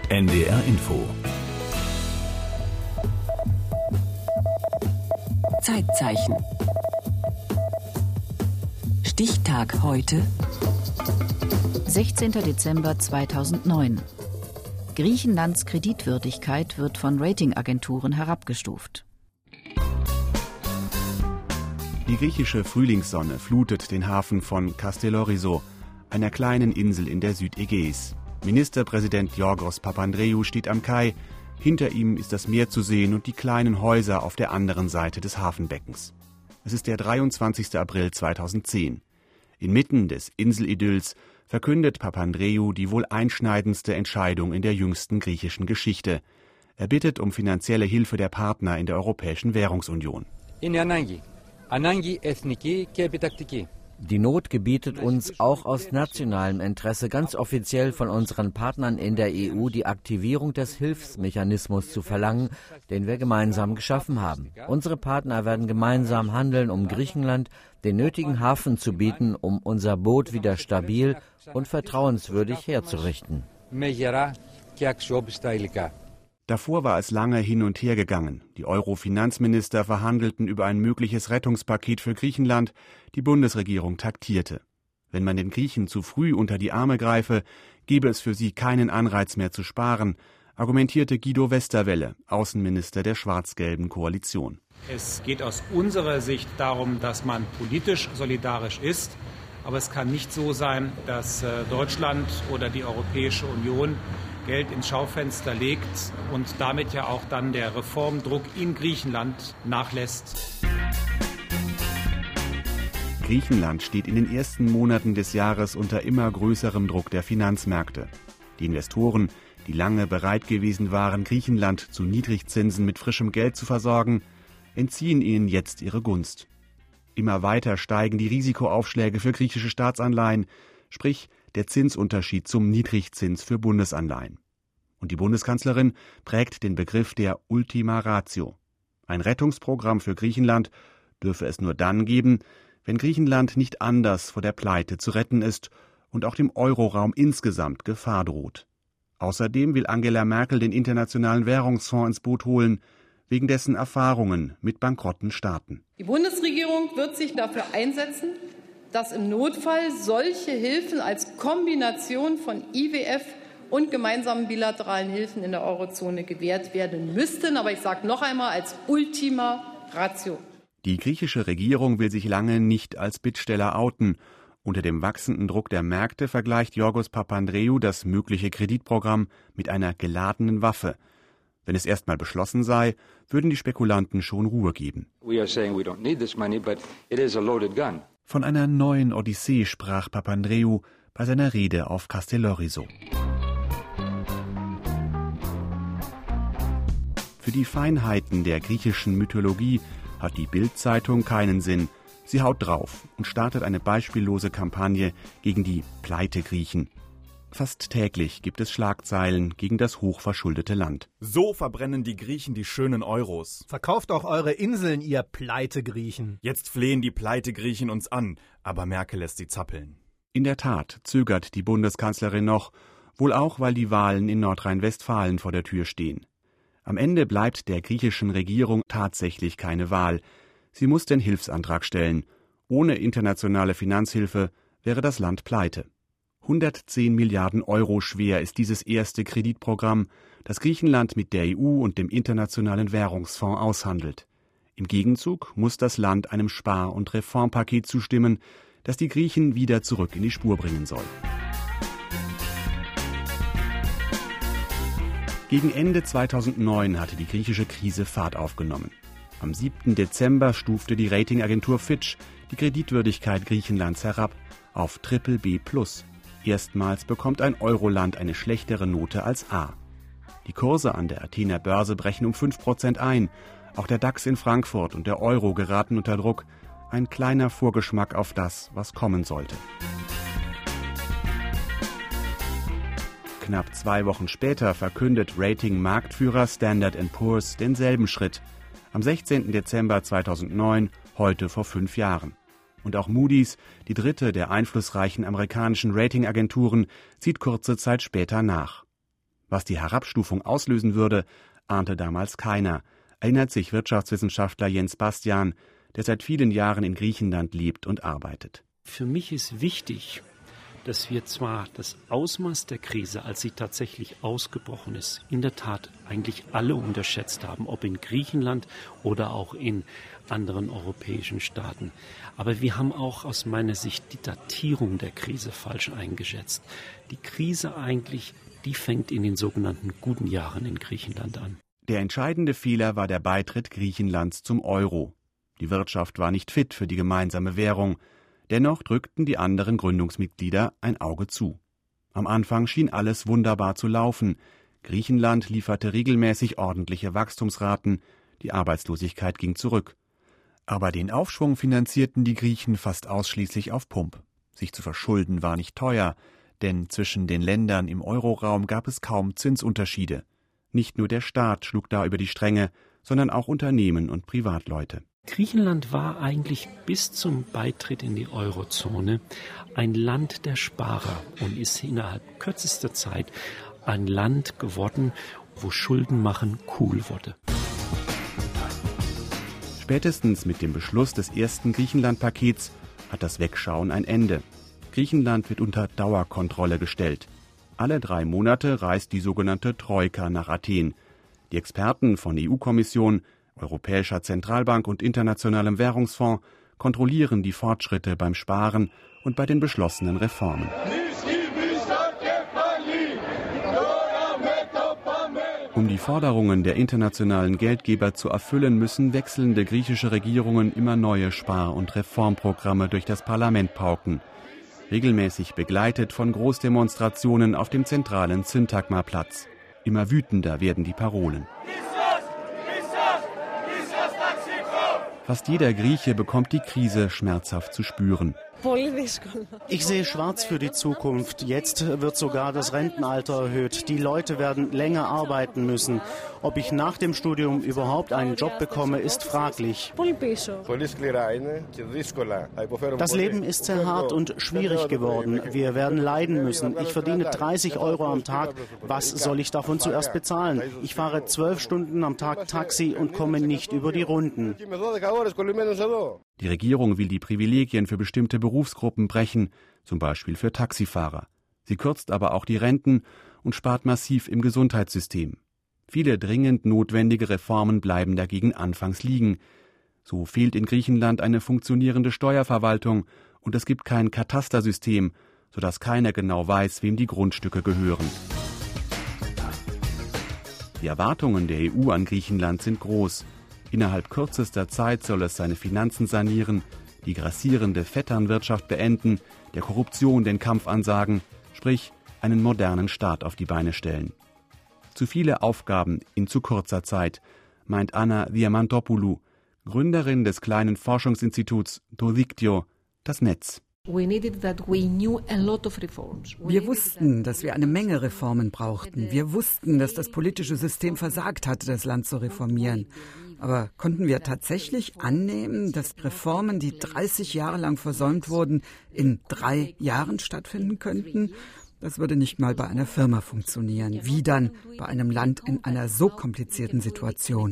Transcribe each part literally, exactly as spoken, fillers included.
N D R Info. Zeitzeichen. Stichtag heute. sechzehnter Dezember zweitausendneun. Griechenlands Kreditwürdigkeit wird von Ratingagenturen herabgestuft. Die griechische Frühlingssonne flutet den Hafen von Kastellorizo, einer kleinen Insel in der Südägäis. Ministerpräsident Yorgos Papandreou steht am Kai. Hinter ihm ist das Meer zu sehen und die kleinen Häuser auf der anderen Seite des Hafenbeckens. Es ist der dreiundzwanzigster April zweitausendzehn. Inmitten des Inselidylls verkündet Papandreou die wohl einschneidendste Entscheidung in der jüngsten griechischen Geschichte. Er bittet um finanzielle Hilfe der Partner in der Europäischen Währungsunion. Die Not gebietet uns auch aus nationalem Interesse ganz offiziell von unseren Partnern in der E U die Aktivierung des Hilfsmechanismus zu verlangen, den wir gemeinsam geschaffen haben. Unsere Partner werden gemeinsam handeln, um Griechenland den nötigen Hafen zu bieten, um unser Boot wieder stabil und vertrauenswürdig herzurichten. Davor war es lange hin und her gegangen. Die Euro-Finanzminister verhandelten über ein mögliches Rettungspaket für Griechenland. Die Bundesregierung taktierte. Wenn man den Griechen zu früh unter die Arme greife, gebe es für sie keinen Anreiz mehr zu sparen, argumentierte Guido Westerwelle, Außenminister der schwarz-gelben Koalition. Es geht aus unserer Sicht darum, dass man politisch solidarisch ist. Aber es kann nicht so sein, dass Deutschland oder die Europäische Union Geld ins Schaufenster legt und damit ja auch dann der Reformdruck in Griechenland nachlässt. Griechenland steht in den ersten Monaten des Jahres unter immer größerem Druck der Finanzmärkte. Die Investoren, die lange bereit gewesen waren, Griechenland zu Niedrigzinsen mit frischem Geld zu versorgen, entziehen ihnen jetzt ihre Gunst. Immer weiter steigen die Risikoaufschläge für griechische Staatsanleihen, sprich der Zinsunterschied zum Niedrigzins für Bundesanleihen. Und die Bundeskanzlerin prägt den Begriff der Ultima Ratio. Ein Rettungsprogramm für Griechenland dürfe es nur dann geben, wenn Griechenland nicht anders vor der Pleite zu retten ist und auch dem Euroraum insgesamt Gefahr droht. Außerdem will Angela Merkel den Internationalen Währungsfonds ins Boot holen, wegen dessen Erfahrungen mit bankrotten Staaten. Die Bundesregierung wird sich dafür einsetzen, dass im Notfall solche Hilfen als Kombination von I W F und gemeinsamen bilateralen Hilfen in der Eurozone gewährt werden müssten. Aber ich sage noch einmal, als Ultima Ratio. Die griechische Regierung will sich lange nicht als Bittsteller outen. Unter dem wachsenden Druck der Märkte vergleicht Yorgos Papandreou das mögliche Kreditprogramm mit einer geladenen Waffe. Wenn es erstmal beschlossen sei, würden die Spekulanten schon Ruhe geben. Von einer neuen Odyssee sprach Papandreou bei seiner Rede auf Kastellorizo. Für die Feinheiten der griechischen Mythologie hat die Bild-Zeitung keinen Sinn. Sie haut drauf und startet eine beispiellose Kampagne gegen die Pleite-Griechen. Fast täglich gibt es Schlagzeilen gegen das hochverschuldete Land. So verbrennen die Griechen die schönen Euros. Verkauft auch eure Inseln, ihr Pleite-Griechen. Jetzt flehen die Pleite-Griechen uns an, aber Merkel lässt sie zappeln. In der Tat zögert die Bundeskanzlerin noch, wohl auch, weil die Wahlen in Nordrhein-Westfalen vor der Tür stehen. Am Ende bleibt der griechischen Regierung tatsächlich keine Wahl. Sie muss den Hilfsantrag stellen. Ohne internationale Finanzhilfe wäre das Land pleite. hundertzehn Milliarden Euro schwer ist dieses erste Kreditprogramm, das Griechenland mit der E U und dem Internationalen Währungsfonds aushandelt. Im Gegenzug muss das Land einem Spar- und Reformpaket zustimmen, das die Griechen wieder zurück in die Spur bringen soll. Gegen Ende zweitausendneun hatte die griechische Krise Fahrt aufgenommen. Am siebten Dezember stufte die Ratingagentur Fitch die Kreditwürdigkeit Griechenlands herab auf Triple B plus. Erstmals bekommt ein Euroland eine schlechtere Note als A. Die Kurse an der Athener Börse brechen um fünf Prozent ein. Auch der DAX in Frankfurt und der Euro geraten unter Druck. Ein kleiner Vorgeschmack auf das, was kommen sollte. Knapp zwei Wochen später verkündet Rating-Marktführer Standard and Poor's denselben Schritt. Am sechzehnten Dezember zweitausendneun, heute vor fünf Jahren. Und auch Moody's, die dritte der einflussreichen amerikanischen Ratingagenturen, zieht kurze Zeit später nach. Was die Herabstufung auslösen würde, ahnte damals keiner, erinnert sich Wirtschaftswissenschaftler Jens Bastian, der seit vielen Jahren in Griechenland lebt und arbeitet. Für mich ist wichtig, dass wir zwar das Ausmaß der Krise, als sie tatsächlich ausgebrochen ist, in der Tat eigentlich alle unterschätzt haben, ob in Griechenland oder auch in anderen europäischen Staaten. Aber wir haben auch aus meiner Sicht die Datierung der Krise falsch eingeschätzt. Die Krise eigentlich, die fängt in den sogenannten guten Jahren in Griechenland an. Der entscheidende Fehler war der Beitritt Griechenlands zum Euro. Die Wirtschaft war nicht fit für die gemeinsame Währung. Dennoch drückten die anderen Gründungsmitglieder ein Auge zu. Am Anfang schien alles wunderbar zu laufen. Griechenland lieferte regelmäßig ordentliche Wachstumsraten, die Arbeitslosigkeit ging zurück. Aber den Aufschwung finanzierten die Griechen fast ausschließlich auf Pump. Sich zu verschulden war nicht teuer, denn zwischen den Ländern im Euroraum gab es kaum Zinsunterschiede. Nicht nur der Staat schlug da über die Stränge, sondern auch Unternehmen und Privatleute. Griechenland war eigentlich bis zum Beitritt in die Eurozone ein Land der Sparer und ist innerhalb kürzester Zeit ein Land geworden, wo Schulden machen cool wurde. Spätestens mit dem Beschluss des ersten Griechenland-Pakets hat das Wegschauen ein Ende. Griechenland wird unter Dauerkontrolle gestellt. Alle drei Monate reist die sogenannte Troika nach Athen. Die Experten von E U-Kommission, Europäischer Zentralbank und Internationalem Währungsfonds kontrollieren die Fortschritte beim Sparen und bei den beschlossenen Reformen. Um die Forderungen der internationalen Geldgeber zu erfüllen, müssen wechselnde griechische Regierungen immer neue Spar- und Reformprogramme durch das Parlament pauken. Regelmäßig begleitet von Großdemonstrationen auf dem zentralen Syntagma-Platz. Immer wütender werden die Parolen. Fast jeder Grieche bekommt die Krise schmerzhaft zu spüren. Ich sehe schwarz für die Zukunft. Jetzt wird sogar das Rentenalter erhöht. Die Leute werden länger arbeiten müssen. Ob ich nach dem Studium überhaupt einen Job bekomme, ist fraglich. Das Leben ist sehr hart und schwierig geworden. Wir werden leiden müssen. Ich verdiene dreißig Euro am Tag. Was soll ich davon zuerst bezahlen? Ich fahre zwölf Stunden am Tag Taxi und komme nicht über die Runden. Die Regierung will die Privilegien für bestimmte Berufsgruppen brechen, zum Beispiel für Taxifahrer. Sie kürzt aber auch die Renten und spart massiv im Gesundheitssystem. Viele dringend notwendige Reformen bleiben dagegen anfangs liegen. So fehlt in Griechenland eine funktionierende Steuerverwaltung und es gibt kein Katastersystem, sodass keiner genau weiß, wem die Grundstücke gehören. Die Erwartungen der E U an Griechenland sind groß. Innerhalb kürzester Zeit soll es seine Finanzen sanieren, die grassierende Vetternwirtschaft beenden, der Korruption den Kampf ansagen, sprich einen modernen Staat auf die Beine stellen. Zu viele Aufgaben in zu kurzer Zeit, meint Anna Diamantopoulou, Gründerin des kleinen Forschungsinstituts To Dictio, das Netz. Wir wussten, dass wir eine Menge Reformen brauchten. Wir wussten, dass das politische System versagt hatte, das Land zu reformieren. Aber konnten wir tatsächlich annehmen, dass Reformen, die dreißig Jahre lang versäumt wurden, in drei Jahren stattfinden könnten? Das würde nicht mal bei einer Firma funktionieren. Wie dann bei einem Land in einer so komplizierten Situation?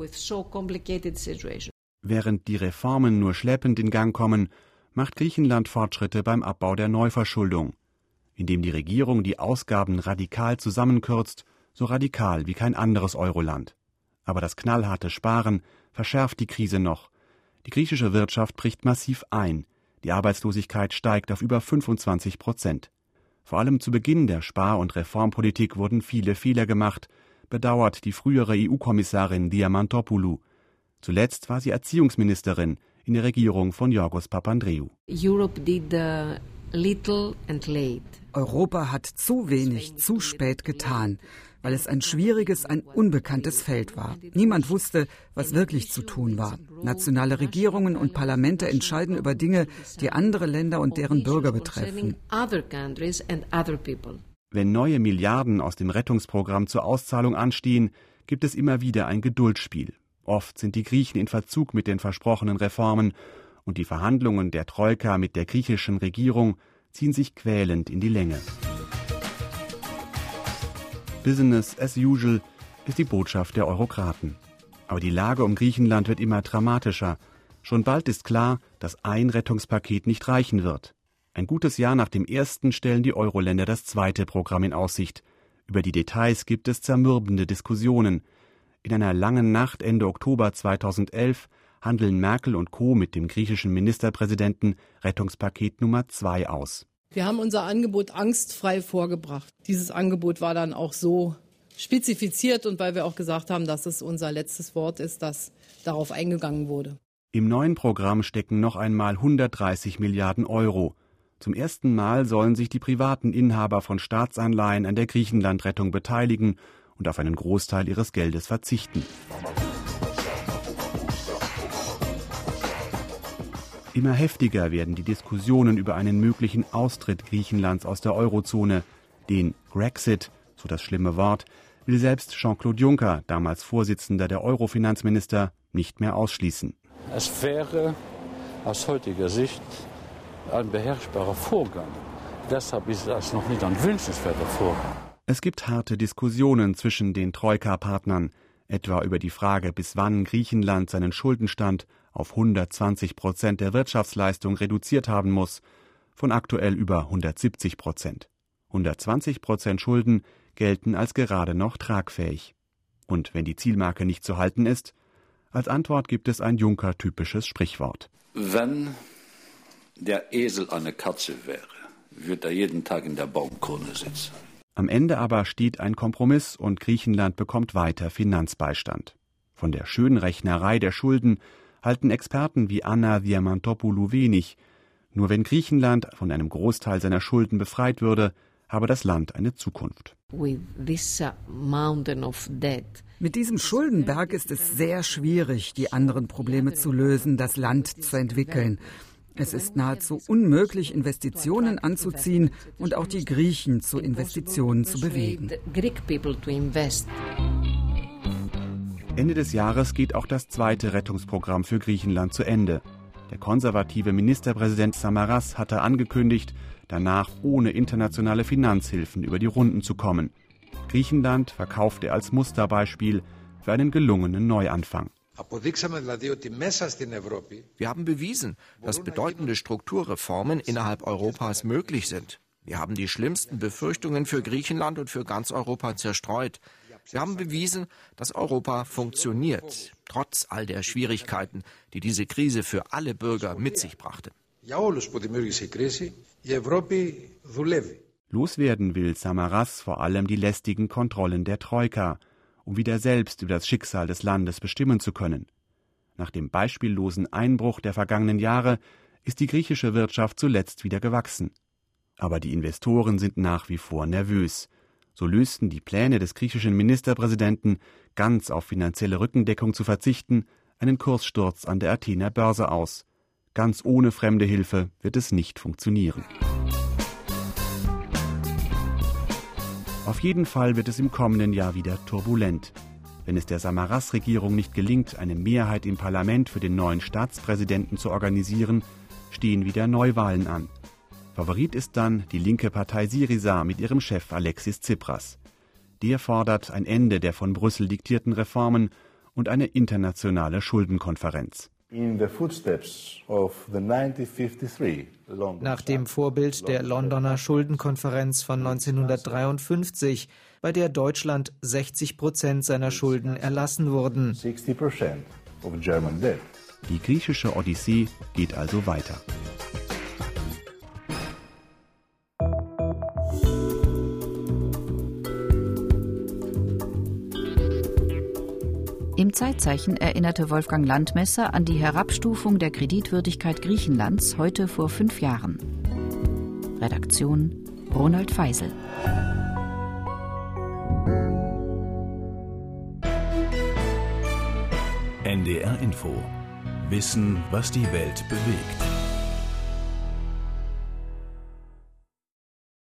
Während die Reformen nur schleppend in Gang kommen, macht Griechenland Fortschritte beim Abbau der Neuverschuldung, indem die Regierung die Ausgaben radikal zusammenkürzt, so radikal wie kein anderes Euroland. Aber das knallharte Sparen verschärft die Krise noch. Die griechische Wirtschaft bricht massiv ein. Die Arbeitslosigkeit steigt auf über fünfundzwanzig Prozent. Vor allem zu Beginn der Spar- und Reformpolitik wurden viele Fehler gemacht, bedauert die frühere E U-Kommissarin Diamantopoulou. Zuletzt war sie Erziehungsministerin in der Regierung von Yorgos Papandreou. Europa hat zu wenig, zu spät getan, weil es ein schwieriges, ein unbekanntes Feld war. Niemand wusste, was wirklich zu tun war. Nationale Regierungen und Parlamente entscheiden über Dinge, die andere Länder und deren Bürger betreffen. Wenn neue Milliarden aus dem Rettungsprogramm zur Auszahlung anstehen, gibt es immer wieder ein Geduldsspiel. Oft sind die Griechen in Verzug mit den versprochenen Reformen und die Verhandlungen der Troika mit der griechischen Regierung ziehen sich quälend in die Länge. Business as usual ist die Botschaft der Eurokraten. Aber die Lage um Griechenland wird immer dramatischer. Schon bald ist klar, dass ein Rettungspaket nicht reichen wird. Ein gutes Jahr nach dem ersten stellen die Euro-Länder das zweite Programm in Aussicht. Über die Details gibt es zermürbende Diskussionen. In einer langen Nacht Ende Oktober zweitausendelf handeln Merkel und Co. mit dem griechischen Ministerpräsidenten Rettungspaket Nummer zwei aus. Wir haben unser Angebot angstfrei vorgebracht. Dieses Angebot war dann auch so spezifiziert und weil wir auch gesagt haben, dass es unser letztes Wort ist, dass darauf eingegangen wurde. Im neuen Programm stecken noch einmal hundertdreißig Milliarden Euro. Zum ersten Mal sollen sich die privaten Inhaber von Staatsanleihen an der Griechenland-Rettung beteiligen und auf einen Großteil ihres Geldes verzichten. Immer heftiger werden die Diskussionen über einen möglichen Austritt Griechenlands aus der Eurozone. Den Grexit, so das schlimme Wort, will selbst Jean-Claude Juncker, damals Vorsitzender der Euro-Finanzminister, nicht mehr ausschließen. Es wäre aus heutiger Sicht ein beherrschbarer Vorgang. Deshalb ist das noch nicht ein wünschenswerter Vorgang. Es gibt harte Diskussionen zwischen den Troika-Partnern, etwa über die Frage, bis wann Griechenland seinen Schuldenstand auf hundertzwanzig Prozent der Wirtschaftsleistung reduziert haben muss, von aktuell über hundertsiebzig Prozent. hundertzwanzig Prozent Schulden gelten als gerade noch tragfähig. Und wenn die Zielmarke nicht zu halten ist, als Antwort gibt es ein Juncker-typisches Sprichwort. Wenn der Esel eine Katze wäre, würde er jeden Tag in der Baumkrone sitzen. Am Ende aber steht ein Kompromiss und Griechenland bekommt weiter Finanzbeistand. Von der schönen Rechnerei der Schulden halten Experten wie Anna Diamantopoulou wenig. Nur wenn Griechenland von einem Großteil seiner Schulden befreit würde, habe das Land eine Zukunft. Mit diesem Schuldenberg ist es sehr schwierig, die anderen Probleme zu lösen, das Land zu entwickeln. Es ist nahezu unmöglich, Investitionen anzuziehen und auch die Griechen zu Investitionen zu bewegen. Ende des Jahres geht auch das zweite Rettungsprogramm für Griechenland zu Ende. Der konservative Ministerpräsident Samaras hatte angekündigt, danach ohne internationale Finanzhilfen über die Runden zu kommen. Griechenland verkauft er als Musterbeispiel für einen gelungenen Neuanfang. Wir haben bewiesen, dass bedeutende Strukturreformen innerhalb Europas möglich sind. Wir haben die schlimmsten Befürchtungen für Griechenland und für ganz Europa zerstreut. Wir haben bewiesen, dass Europa funktioniert, trotz all der Schwierigkeiten, die diese Krise für alle Bürger mit sich brachte. Loswerden will Samaras vor allem die lästigen Kontrollen der Troika, um wieder selbst über das Schicksal des Landes bestimmen zu können. Nach dem beispiellosen Einbruch der vergangenen Jahre ist die griechische Wirtschaft zuletzt wieder gewachsen. Aber die Investoren sind nach wie vor nervös. So lösten die Pläne des griechischen Ministerpräsidenten, ganz auf finanzielle Rückendeckung zu verzichten, einen Kurssturz an der Athener Börse aus. Ganz ohne fremde Hilfe wird es nicht funktionieren. Auf jeden Fall wird es im kommenden Jahr wieder turbulent. Wenn es der Samaras-Regierung nicht gelingt, eine Mehrheit im Parlament für den neuen Staatspräsidenten zu organisieren, stehen wieder Neuwahlen an. Favorit ist dann die linke Partei Syriza mit ihrem Chef Alexis Tsipras. Der fordert ein Ende der von Brüssel diktierten Reformen und eine internationale Schuldenkonferenz. Nach dem Vorbild der Londoner Schuldenkonferenz von neunzehnhundertdreiundfünfzig, bei der Deutschland sechzig Prozent seiner Schulden erlassen wurden. Die griechische Odyssee geht also weiter. Im Zeitzeichen erinnerte Wolfgang Landmesser an die Herabstufung der Kreditwürdigkeit Griechenlands heute vor fünf Jahren. Redaktion Ronald Feisel. N D R Info. Wissen, was die Welt bewegt.